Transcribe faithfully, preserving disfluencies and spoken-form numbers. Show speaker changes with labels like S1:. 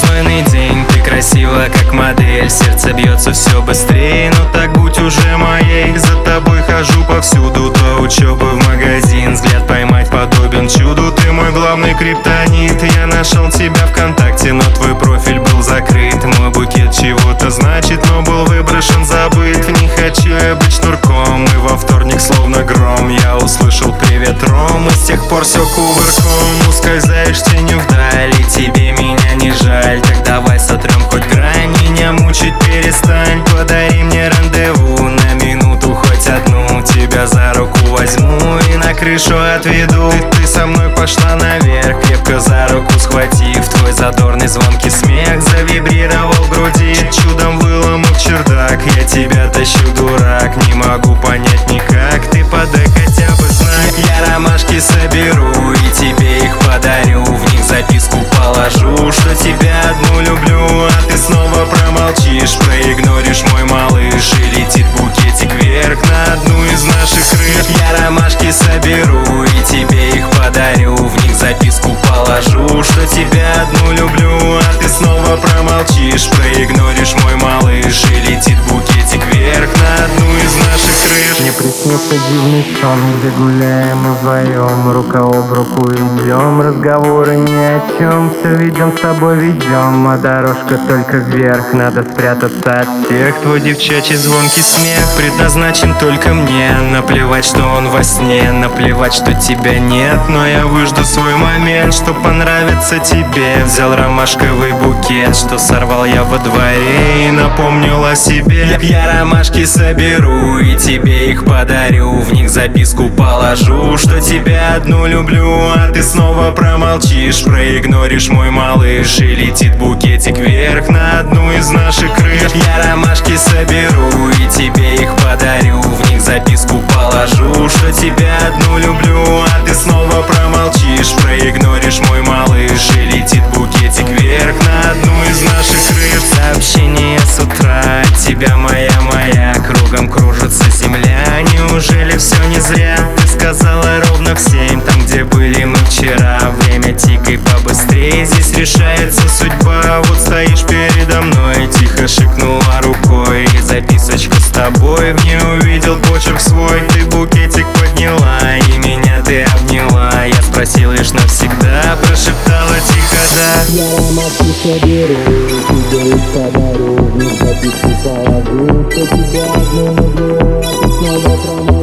S1: знойный день, ты красива как модель. Сердце бьется все быстрее, но так будь уже моей. За тобой хожу повсюду, до учебы в магазин. Взгляд поймать подобен чуду, ты мой главный криптонит. Я нашел тебя ВКонтакте, но твой профиль был закрыт. Мой букет чего-то значит, но был выброшен, забыт. Не хочу я быть шнурком, и во вторник словно гром я услышал привет, Ром, и с тех пор все кувырком. Ускользаешь тенью вдаль, и тебе меня не жаль. Так давай сотрем хоть грань, меня мучить перестань. Подари мне рандеву на минуту хоть одну. Тебя за руку возьму и на крышу отведу. Ты, ты со мной пошла наверх, крепко за руку схватив. Твой задорный звонкий смех завибрировал в груди. Чудом выломав чердак, я тебя тащу, дурак. Не могу понять никак, ты подай хотя бы знак. Я ромашки соберу и тебе их подарю. В них записку положу, что тебя одну люблю. А ты снова промолчишь, проигноришь мой малыш, и летит букетик вверх на одну из наших крыш. Я ромашки соберу и тебе их подарю. В них записку положу, что тебя одну люблю. А ты снова промолчишь, проигноришь мой малыш, и летит букетик вверх на одну из наших крыш.
S2: Мне приснился дивный сон, где гуляем мы вдвоем, рука об руку идем, разговоры ни о чем. Все ведем с тобой, ведем, а дорожка только вверх. Надо спрятаться от всех.
S1: Твой девчачий звонкий смех предназначен только мне. Наплевать, что он во сне, наплевать, что тебя нет. Но я выжду свой момент, что понравится тебе. Взял ромашковый букет, что сорвал я во дворе, и напомнил о себе. Я ромашки соберу и тебе их подарю. В них записку положу, что тебя одну люблю. А ты снова промолчишь, проигноришь мой малыш, и летит букетик вверх на одну из наших крыш. Я ромашки соберу и тебе их подарю. В них записку положу, что тебя одну люблю. А ты снова промолчишь, проигноришь мой малыш, и летит букетик вверх на одну из наших крыш. Сообщение с утра от тебя, моя, моя. Кругом кружится земля, неужели все не зря? Ты сказала ровно в семь, там, где были мы вчера. Время тикай побыстрее, здесь решается судьба. Вот стоишь передо мной, тихо шикнула рукой, и записочку с тобой в ней увидел почерк свой. Ты букетик подняла, и меня ты обняла. Я спросил лишь навсегда, прошептала тихо да.
S2: Я ромашки соберу, тебе их подарю. В них записку положу, что тебя одну люблю. А ты снова промолчишь.